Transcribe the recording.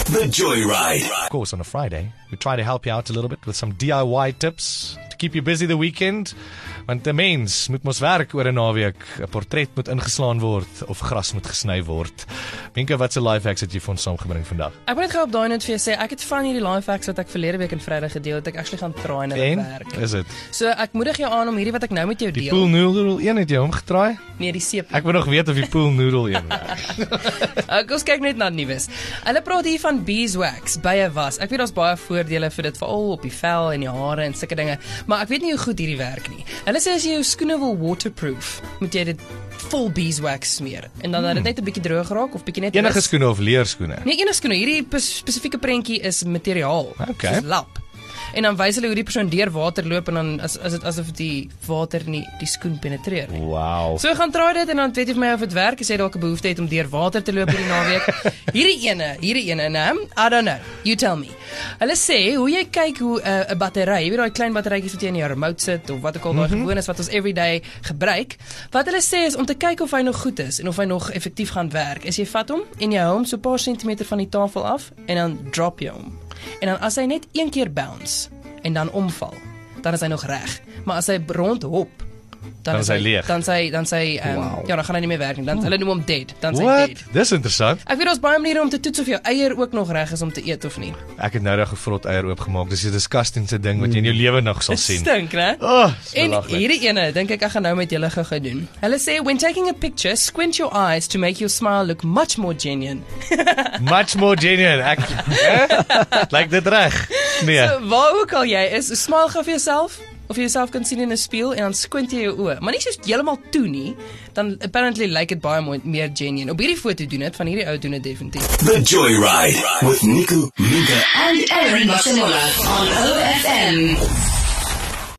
The Joyride. Of course, on a Friday, we try to help you out a little bit with some DIY tips to keep you busy the weekend. Want 'n mens moet mos werk oor 'n naweek. 'n Portret moet ingeslaan word of gras moet gesny word. Minke, wat se lifehacks het jy vir ons saamgebring vandag? Ek wil net gou op daai net vir jou sê, ek het van hierdie lifehacks wat ek verlede week en Vrydag gedeel het, ek actually gaan try in hulle werk. Is dit? So ek moedig jou aan om hierdie wat ek nou met jou Die deel. pool noodle 1 het jy omgedraai? Nee, die seep. Ek wil nog weet of die pool noodle 1 werk. Ons kyk net na nuus. Hulle praat hier van beeswax, bye was. Ek weet daar's baie voordele vir dit, veral op die vel en die hare en sulke dinge, maar ek weet nie hoe goed hierdie werk nie. Hulle sê as jy jou skoene wil waterproof, moet jy dit vol beeswax smeer en dan dit net 'n bietjie droog raak of bietjie net Enige skoene of leerskoene? Nee, enige skoene. Hierdie spesifieke prentjie is materiaal. Okay. Soos lap. En dan wys hulle hoe die persoon deur water loop en dan is dit asof die water nie die skoen penetreer nie. Wow. So gaan try dit en dan weet jy vir my of dit werk, as jy dalk 'n behoefte het om deur water te loop hierdie naweek. Hierdie ene, I don't know. You tell me. Hulle sê hoe jy kyk hoe 'n battery, jy weet daai klein batterytjies wat jy in jou remote sit of wat ook al daai gewoon is wat ons everyday gebruik. Wat hulle sê is om te kyk of hy nog goed is en of hy nog effektief gaan werk. Is jy vat hom en jy hou hom so 'n paar sentimeter van die tafel af en dan drop jy hom. En dan as hy net een keer bounce en dan omval, dan is hy nog reg. Maar as hy rondhop, dan is hy leeg. Dan sy Wow. ja, dan gaan hy nie meer werk nie. Dan hulle noem hom dead. Dan is hy What? dead. Dis interessant. Ek weet daar's baie maniere om te toets of jou eier ook nog reg is om te eet of nie. Ek het nou 'n gevrot eier oopgemaak. Dis 'n disgustingste ding wat jy in jou lewe nog sal Dit sien. stink, né? Oh, En hierdie ene, dink ek gaan nou met julle gou doen. Hulle sê when taking a picture, squint your eyes to make your smile look much more genuine. Much more genuine. Ek like dit reg. Nee. So waar ook al jy is, smile gou vir jouself. Of jy jouself kan sien in 'n spieël en dan squint jy jou oë. Maar nie soos heeltemal toe nie, dan apparently lyk dit baie meer genuine. Op hierdie foto doen dit, van hierdie ou doen dit definitief. The Joyride with Nico, Minka and Aaron Barcelona on OFM.